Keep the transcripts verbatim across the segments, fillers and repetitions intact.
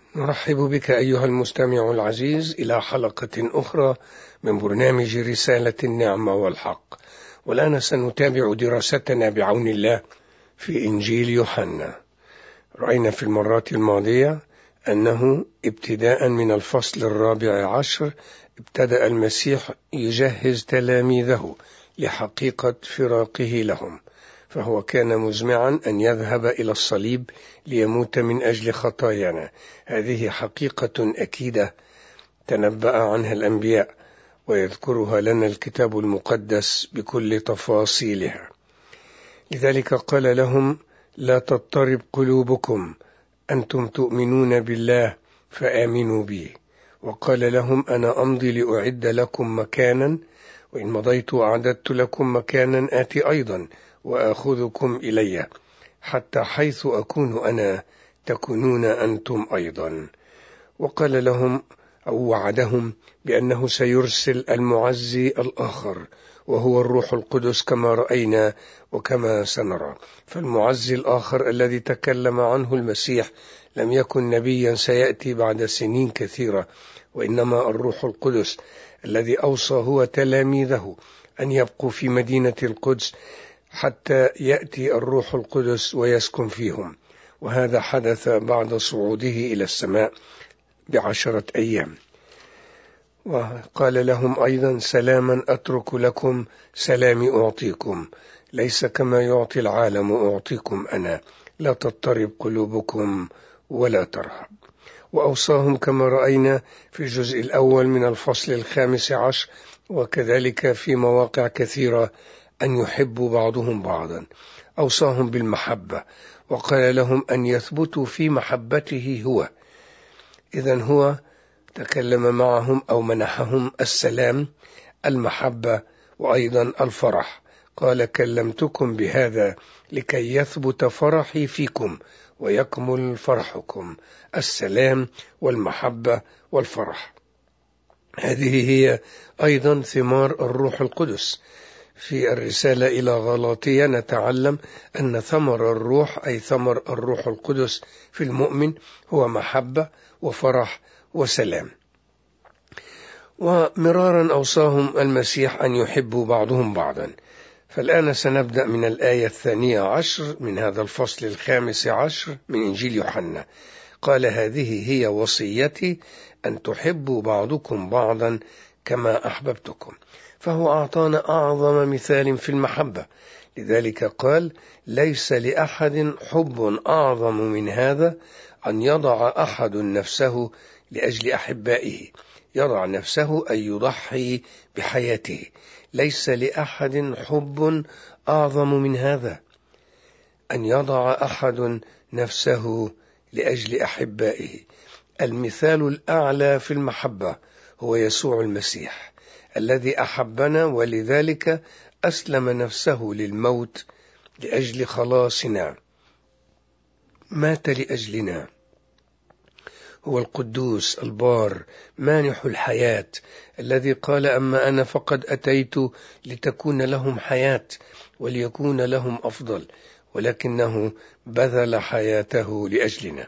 نرحب بك أيها المستمع العزيز إلى حلقة أخرى من برنامج رسالة النعمة والحق، والآن سنتابع دراستنا بعون الله في إنجيل يوحنا. رأينا في المرات الماضية أنه ابتداء من الفصل الرابع عشر ابتدأ المسيح يجهز تلاميذه لحقيقة فراقه لهم، فهو كان مزمعا أن يذهب إلى الصليب ليموت من أجل خطايانا. هذه حقيقة أكيدة تنبأ عنها الأنبياء ويذكرها لنا الكتاب المقدس بكل تفاصيلها. لذلك قال لهم: لا تضطرب قلوبكم، أنتم تؤمنون بالله فآمنوا بي. وقال لهم: أنا أمضي لأعد لكم مكانا، وإن مضيت أعددت لكم مكانا آتي أيضا وآخذكم إلي، حتى حيث أكون أنا تكونون أنتم أيضا. وقال لهم أو وعدهم بأنه سيرسل المعزي الآخر، وهو الروح القدس كما رأينا وكما سنرى. فالمعزي الآخر الذي تكلم عنه المسيح لم يكن نبيا سيأتي بعد سنين كثيرة، وإنما الروح القدس الذي أوصى هو تلاميذه أن يبقوا في مدينة القدس حتى يأتي الروح القدس ويسكن فيهم. وهذا حدث بعد صعوده إلى السماء بعشرة أيام. وقال لهم أيضا: سلاما أترك لكم، سلامي أعطيكم، ليس كما يعطي العالم أعطيكم أنا، لا تضطرب قلوبكم ولا ترهب. وأوصاهم كما رأينا في الجزء الأول من الفصل الخامس عشر، وكذلك في مواقع كثيرة، أن يحبوا بعضهم بعضا. أوصاهم بالمحبة، وقال لهم أن يثبتوا في محبته هو. إذن هو تكلم معهم أو منحهم السلام، المحبة، وأيضا الفرح. قال: كلمتكم بهذا لكي يثبت فرحي فيكم ويكمل فرحكم. السلام والمحبة والفرح، هذه هي أيضا ثمار الروح القدس. في الرسالة إلى غلاطية نتعلم أن ثمر الروح أي ثمر الروح القدس في المؤمن هو محبة وفرح وسلام. ومرارا أوصاهم المسيح أن يحبوا بعضهم بعضا. فالآن سنبدأ من الآية الثانية عشر من هذا الفصل الخامس عشر من إنجيل يوحنا. قال: هذه هي وصيتي، أن تحبوا بعضكم بعضا كما أحببتكم. فهو أعطانا أعظم مثال في المحبة، لذلك قال: ليس لأحد حب أعظم من هذا، أن يضع أحد نفسه لأجل أحبائه. يضع نفسه أي يضحي بحياته. ليس لأحد حب أعظم من هذا، أن يضع أحد نفسه لأجل أحبائه. المثال الأعلى في المحبة هو يسوع المسيح الذي أحبنا، ولذلك أسلم نفسه للموت لأجل خلاصنا، مات لأجلنا. هو القدوس البار مانح الحياة الذي قال: أما أنا فقد أتيت لتكون لهم حياة وليكون لهم أفضل، ولكنه بذل حياته لأجلنا.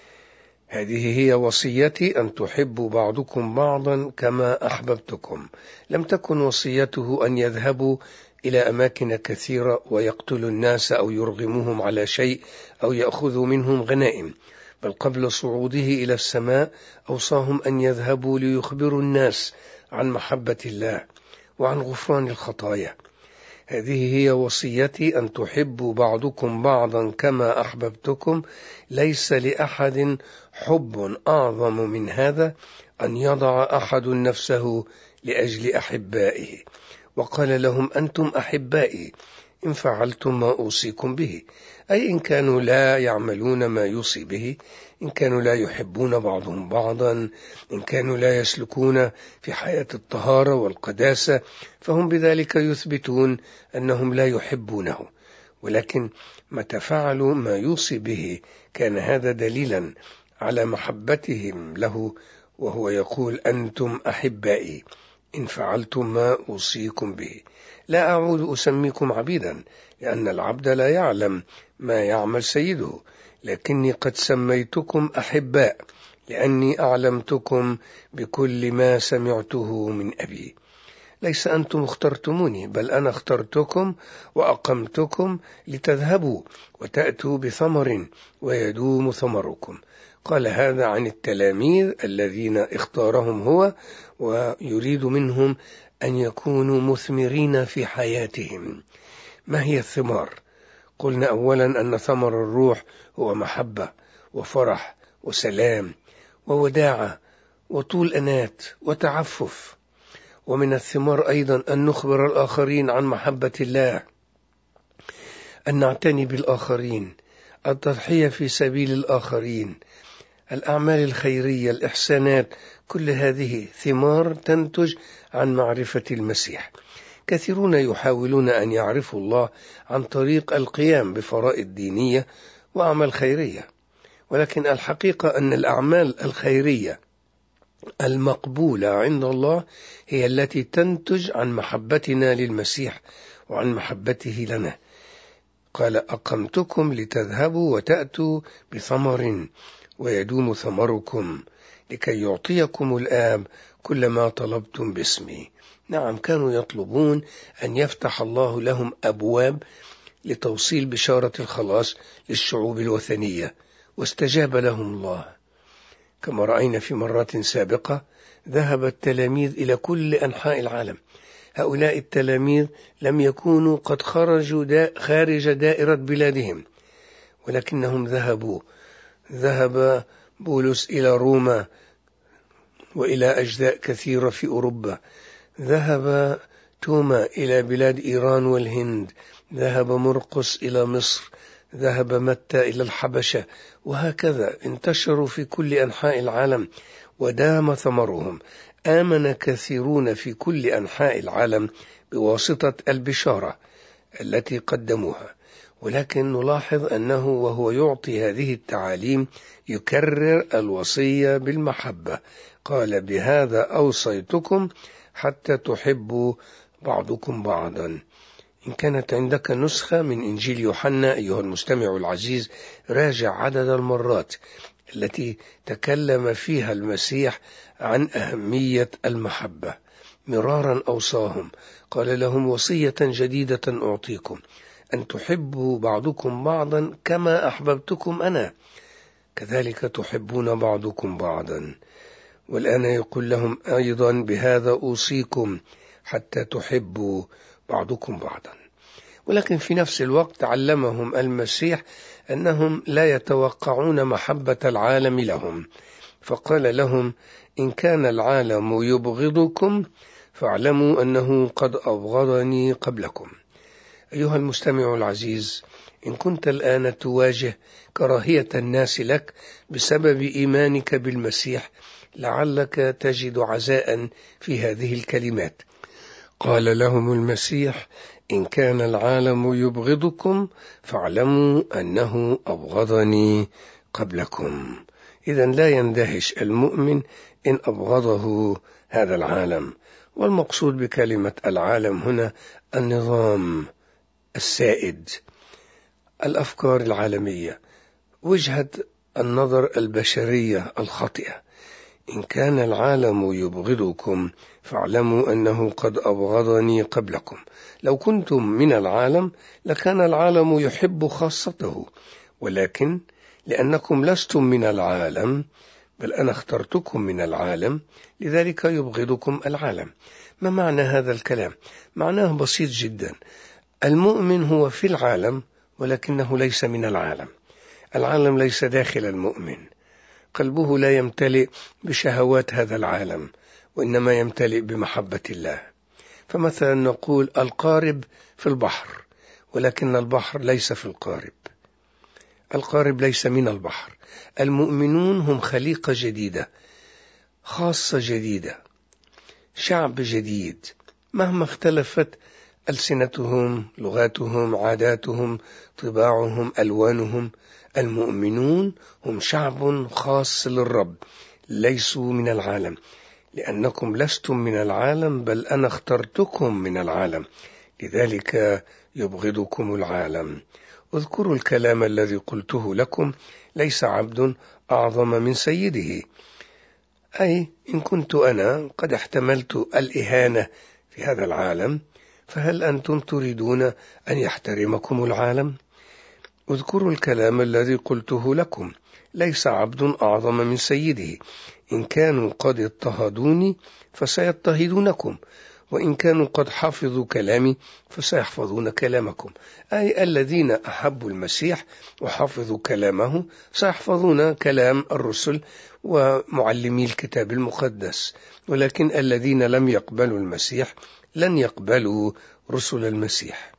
هذه هي وصيتي، أن تحبوا بعضكم بعضا كما أحببتكم. لم تكن وصيته أن يذهبوا إلى أماكن كثيرة ويقتلوا الناس أو يرغموهم على شيء أو يأخذوا منهم غنائم، بل قبل صعوده إلى السماء أوصاهم أن يذهبوا ليخبروا الناس عن محبة الله وعن غفران الخطايا. هذه هي وصيتي، أن تحبوا بعضكم بعضا كما أحببتكم. ليس لأحد حب أعظم من هذا، أن يضع أحد نفسه لأجل أحبائه. وقال لهم: أنتم أحبائي إن فعلتم ما أوصيكم به. أي إن كانوا لا يعملون ما يوصي به، إن كانوا لا يحبون بعضهم بعضا، إن كانوا لا يسلكون في حياة الطهارة والقداسة، فهم بذلك يثبتون أنهم لا يحبونه. ولكن متى فعلوا ما يوصي به كان هذا دليلا على محبتهم له، وهو يقول: أنتم أحبائي إن فعلتم ما أوصيكم به. لا أعود أسميكم عبيدا، لأن العبد لا يعلم ما يعمل سيده، لكني قد سميتكم أحباء، لأني أعلمتكم بكل ما سمعته من أبي. ليس أنتم اخترتموني، بل أنا اخترتكم وأقمتكم لتذهبوا وتأتوا بثمر ويدوم ثمركم. قال هذا عن التلاميذ الذين اختارهم هو، ويريد منهم أن يكونوا مثمرين في حياتهم. ما هي الثمار؟ قلنا أولا أن ثمر الروح هو محبة وفرح وسلام ووداعة وطول أنات وتعفف. ومن الثمار أيضا أن نخبر الآخرين عن محبة الله، أن نعتني بالآخرين، التضحية في سبيل الآخرين، الأعمال الخيرية، الإحسانات، كل هذه ثمار تنتج عن معرفة المسيح. كثيرون يحاولون أن يعرفوا الله عن طريق القيام بفرائض دينية وأعمال خيرية، ولكن الحقيقة أن الأعمال الخيرية المقبولة عند الله هي التي تنتج عن محبتنا للمسيح وعن محبته لنا. قال أقمتكم لتذهبوا وتأتوا بثمر ويدوم ثمركم لكي يعطيكم الآب كل ما طلبتم باسمي. نعم، كانوا يطلبون أن يفتح الله لهم أبواب لتوصيل بشارة الخلاص للشعوب الوثنية، واستجاب لهم الله. كما رأينا في مرات سابقة، ذهب التلاميذ إلى كل أنحاء العالم. هؤلاء التلاميذ لم يكونوا قد خرجوا دا خارج دائرة بلادهم، ولكنهم ذهبوا. ذهب بولس إلى روما وإلى أجزاء كثيرة في أوروبا، ذهب توما إلى بلاد إيران والهند، ذهب مرقس إلى مصر، ذهب متى إلى الحبشة، وهكذا انتشروا في كل أنحاء العالم ودام ثمرهم. آمن كثيرون في كل أنحاء العالم بواسطة البشارة التي قدموها. ولكن نلاحظ أنه وهو يعطي هذه التعاليم يكرر الوصية بالمحبة. قال بهذا أوصيتكم حتى تحبوا بعضكم بعضا. إن كانت عندك نسخة من إنجيل يوحنا أيها المستمع العزيز، راجع عدد المرات التي تكلم فيها المسيح عن أهمية المحبة. مرارا أوصاهم، قال لهم وصية جديدة أعطيكم، أن تحبوا بعضكم بعضا كما أحببتكم أنا، كذلك تحبون بعضكم بعضا. والآن يقول لهم أيضا بهذا أوصيكم حتى تحبوا بعضكم بعضا. ولكن في نفس الوقت علمهم المسيح أنهم لا يتوقعون محبة العالم لهم، فقال لهم إن كان العالم يبغضكم فاعلموا أنه قد أبغضني قبلكم. أيها المستمع العزيز، إن كنت الآن تواجه كراهية الناس لك بسبب إيمانك بالمسيح، لعلك تجد عزاء في هذه الكلمات. قال لهم المسيح إن كان العالم يبغضكم فاعلموا أنه أبغضني قبلكم. إذن لا يندهش المؤمن إن أبغضه هذا العالم. والمقصود بكلمة العالم هنا النظام السائد، الأفكار العالمية، وجهة النظر البشرية الخاطئة. إن كان العالم يبغضكم فاعلموا أنه قد أبغضني قبلكم. لو كنتم من العالم لكان العالم يحب خاصته، ولكن لأنكم لستم من العالم بل أنا اخترتكم من العالم، لذلك يبغضكم العالم. ما معنى هذا الكلام؟ معناه بسيط جدا. المؤمن هو في العالم ولكنه ليس من العالم. العالم ليس داخل المؤمن، قلبه لا يمتلئ بشهوات هذا العالم، وإنما يمتلئ بمحبة الله. فمثلا نقول القارب في البحر، ولكن البحر ليس في القارب، القارب ليس من البحر. المؤمنون هم خليقة جديدة، خاصة جديدة، شعب جديد، مهما اختلفت ألسنتهم، لغاتهم، عاداتهم، طباعهم، ألوانهم، المؤمنون هم شعب خاص للرب، ليسوا من العالم. لأنكم لستم من العالم بل أنا اخترتكم من العالم، لذلك يبغضكم العالم. اذكروا الكلام الذي قلته لكم، ليس عبد أعظم من سيده، أي إن كنت أنا قد احتملت الإهانة في هذا العالم، فهل أنتم تريدون أن يحترمكم العالم؟ اذكروا الكلام الذي قلته لكم: ليس عبد أعظم من سيده، إن كانوا قد اضطهدوني فسيضطهدونكم، وإن كانوا قد حفظوا كلامي فسيحفظون كلامكم. أي الذين أحبوا المسيح وحفظوا كلامه سيحفظون كلام الرسل ومعلمي الكتاب المقدس، ولكن الذين لم يقبلوا المسيح لن يقبلوا رسل المسيح.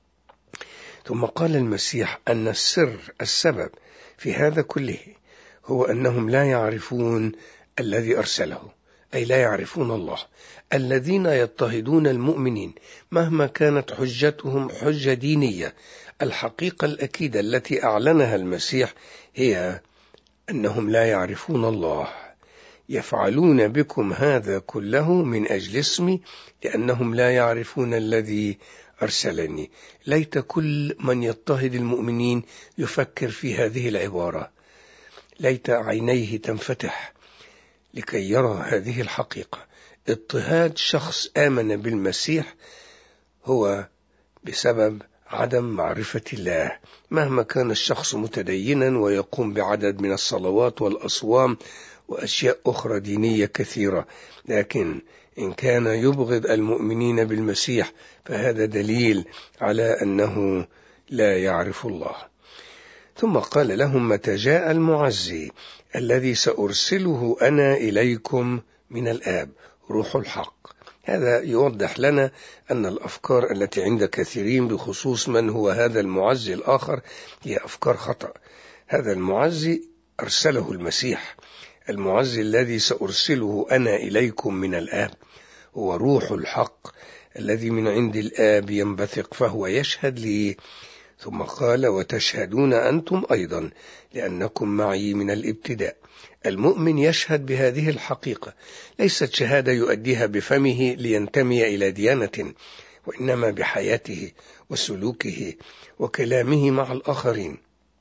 ثم قال المسيح أن السر السبب في هذا كله هو أنهم لا يعرفون الذي أرسله، أي لا يعرفون الله. الذين يضطهدون المؤمنين مهما كانت حجتهم حجة دينية، الحقيقة الأكيدة التي أعلنها المسيح هي أنهم لا يعرفون الله. يفعلون بكم هذا كله من أجل اسمي، لأنهم لا يعرفون الذي أرسلني. ليت كل من يضطهد المؤمنين يفكر في هذه العبارة، ليت عينيه تنفتح لكي يرى هذه الحقيقة. اضطهاد شخص آمن بالمسيح هو بسبب عدم معرفة الله، مهما كان الشخص متدينا ويقوم بعدد من الصلوات والأصوام وأشياء أخرى دينية كثيرة، لكن إن كان يبغض المؤمنين بالمسيح فهذا دليل على أنه لا يعرف الله. ثم قال لهم: متى جاء المعزي الذي سأرسله أنا إليكم من الآب، روح الحق. هذا يوضح لنا أن الأفكار التي عند كثيرين بخصوص من هو هذا المعزي الآخر هي أفكار خطأ. هذا المعزي أرسله المسيح. المعزي الذي سأرسله أنا إليكم من الآب هو روح الحق الذي من عند الآب ينبثق، فهو يشهد لي. ثم قال: وتشهدون أنتم أيضا لأنكم معي من الابتداء. المؤمن يشهد بهذه الحقيقة، ليست شهادة يؤديها بفمه لينتمي إلى ديانة، وإنما بحياته وسلوكه وكلامه مع الآخرين.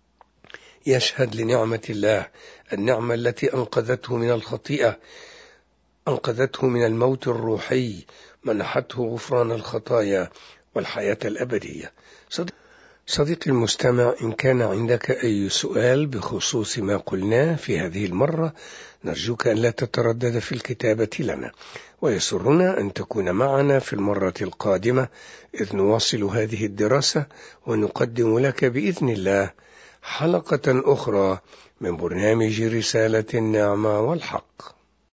يشهد لنعمة الله، النعمة التي أنقذته من الخطيئة، أنقذته من الموت الروحي، منحته غفران الخطايا والحياة الأبدية. صديقي المستمع، إن كان عندك أي سؤال بخصوص ما قلناه في هذه المرة، نرجوك أن لا تتردد في الكتابة لنا، ويسرنا أن تكون معنا في المرة القادمة إذ نواصل هذه الدراسة ونقدم لك بإذن الله حلقة أخرى من برنامج رسالة النعمة والحق.